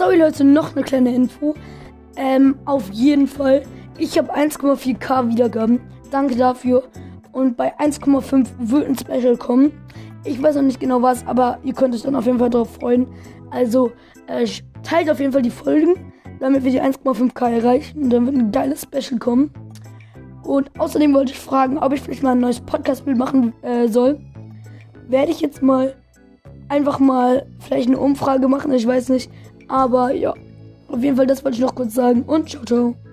sorry Leute, noch eine kleine Info. Auf jeden Fall, ich habe 1,4K Wiedergaben. Danke dafür. Und bei 1,5 wird ein Special kommen. Ich weiß noch nicht genau was, aber ihr könnt euch dann auf jeden Fall darauf freuen. Also teilt auf jeden Fall die Folgen, damit wir die 1,5K erreichen. Und dann wird ein geiles Special kommen. Und außerdem wollte ich fragen, ob ich vielleicht mal ein neues Podcast-Bild machen soll. Werde ich jetzt mal einfach mal vielleicht eine Umfrage machen, ich weiß nicht. Aber ja, auf jeden Fall, das wollte ich noch kurz sagen. Und ciao, ciao.